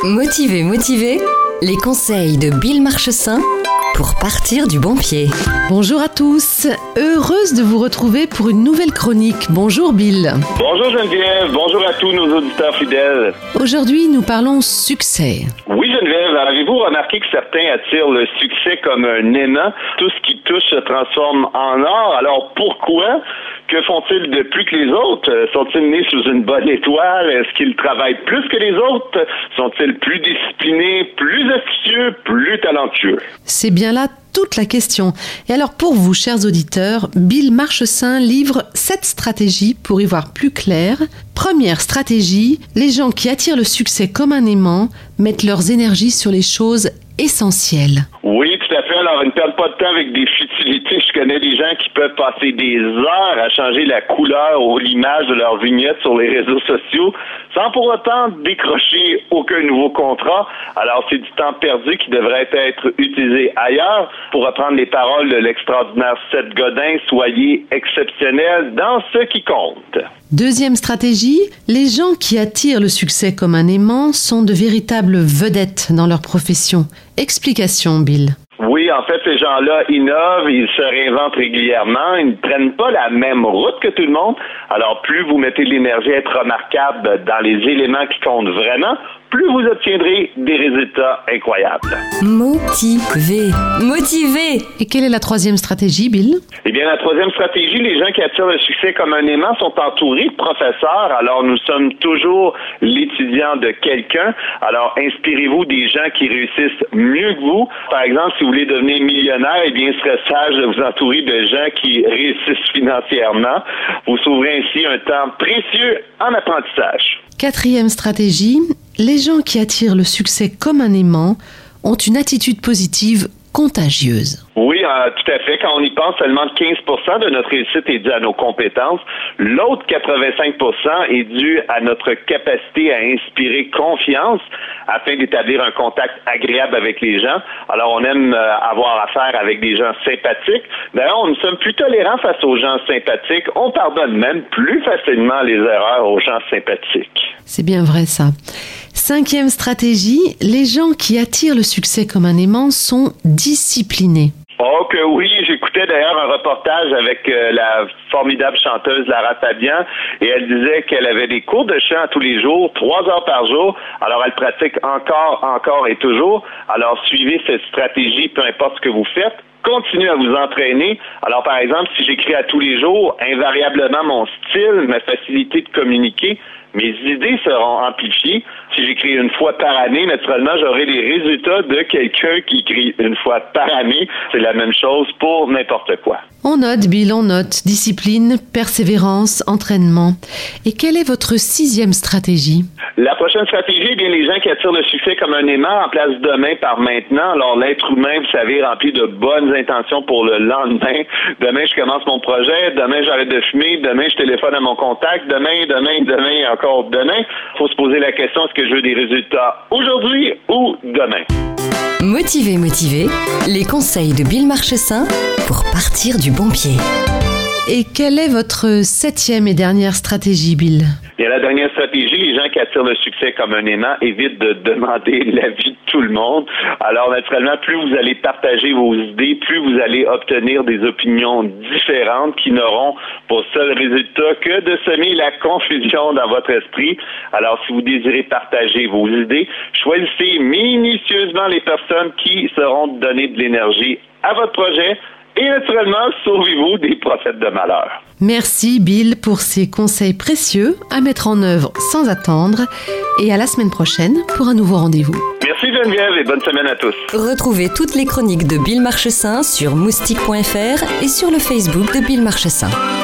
Motivé, les conseils de Bill Marchessin pour partir du bon pied. Bonjour à tous, heureuse de vous retrouver pour une nouvelle chronique. Bonjour Bill. Bonjour Geneviève, bonjour à tous nos auditeurs fidèles. Aujourd'hui, nous parlons succès. Oui Geneviève, avez-vous remarqué que certains attirent le succès comme un aimant? Tout ce qui touche se transforme en or. Alors pourquoi? Que font-ils de plus que les autres? Sont-ils nés sous une bonne étoile? Est-ce qu'ils travaillent plus que les autres? Sont-ils plus disciplinés, plus astucieux, plus talentueux? C'est bien là toute la question. Et alors pour vous, chers auditeurs, Bill Marchessin livre 7 stratégies pour y voir plus clair. Première stratégie, les gens qui attirent le succès comme un aimant mettent leurs énergies sur les choses essentielles. Oui, tout à fait. Alors, ils ne perdent pas de temps avec des futilités. Je connais des gens qui peuvent passer des heures à changer la couleur ou l'image de leur vignette sur les réseaux sociaux sans pour autant décrocher aucun nouveau contrat. Alors, c'est du temps perdu qui devrait être utilisé ailleurs. Pour reprendre les paroles de l'extraordinaire Seth Godin, soyez exceptionnels dans ce qui compte. Deuxième stratégie, les gens qui attirent le succès comme un aimant sont de véritables vedettes dans leur profession. Explication, Bill. Oui, en fait, ces gens-là innovent, ils se réinventent régulièrement, ils ne prennent pas la même route que tout le monde. Alors, plus vous mettez de l'énergie à être remarquable dans les éléments qui comptent vraiment, plus vous obtiendrez des résultats incroyables. Motivé. Et quelle est la troisième stratégie, Bill? Eh bien, la troisième stratégie, les gens qui attirent le succès comme un aimant sont entourés de professeurs. Alors, nous sommes toujours l'étudiant de quelqu'un. Alors, inspirez-vous des gens qui réussissent mieux que vous. Par exemple, si vous voulez devenir millionnaire, eh bien, il serait sage de vous entourer de gens qui réussissent financièrement. Vous sauverez ainsi un temps précieux en apprentissage. Quatrième stratégie, les gens qui attirent le succès comme un aimant ont une attitude positive contagieuse. Oui, tout à fait. Quand on y pense, seulement 15% de notre réussite est due à nos compétences. L'autre 85% est dû à notre capacité à inspirer confiance afin d'établir un contact agréable avec les gens. Alors, on aime avoir affaire avec des gens sympathiques. D'ailleurs, nous sommes plus tolérants face aux gens sympathiques. On pardonne même plus facilement les erreurs aux gens sympathiques. C'est bien vrai, ça. Cinquième stratégie, les gens qui attirent le succès comme un aimant sont disciplinés. Oh que oui, j'écoutais d'ailleurs un reportage avec la formidable chanteuse Lara Fabian et elle disait qu'elle avait des cours de chant tous les jours, 3 heures par jour. Alors elle pratique encore et toujours. Alors suivez cette stratégie, peu importe ce que vous faites. Continuez à vous entraîner. Alors, par exemple, si j'écris à tous les jours, invariablement, mon style, ma facilité de communiquer, mes idées seront amplifiées. Si j'écris une fois par année, naturellement, j'aurai les résultats de quelqu'un qui écrit une fois par année. C'est la même chose pour n'importe quoi. On note, Bill, on note. Discipline, persévérance, entraînement. Et quelle est votre 6e stratégie? La prochaine stratégie, eh bien, les gens qui attirent le succès comme un aimant en place demain par maintenant. Alors, l'être humain, vous savez, rempli de bonnes intentions pour le lendemain. Demain, je commence mon projet. Demain, j'arrête de fumer. Demain, je téléphone à mon contact. Demain et encore demain. Il faut se poser la question, est-ce que je veux des résultats aujourd'hui ou demain? Motivé, les conseils de Bill Marchessin pour partir du bon pied. Et quelle est votre 7e et dernière stratégie, Bill? Et la dernière stratégie, les gens qui attirent le succès comme un aimant évitent de demander l'avis de tout le monde. Alors, naturellement, plus vous allez partager vos idées, plus vous allez obtenir des opinions différentes qui n'auront pour seul résultat que de semer la confusion dans votre esprit. Alors, si vous désirez partager vos idées, choisissez minutieusement les personnes qui seront donner de l'énergie à votre projet. Et naturellement, sauvez-vous des prophètes de malheur. Merci Bill pour ces conseils précieux à mettre en œuvre sans attendre. Et à la semaine prochaine pour un nouveau rendez-vous. Merci Geneviève et bonne semaine à tous. Retrouvez toutes les chroniques de Bill Marchessin sur moustique.fr et sur le Facebook de Bill Marchessin.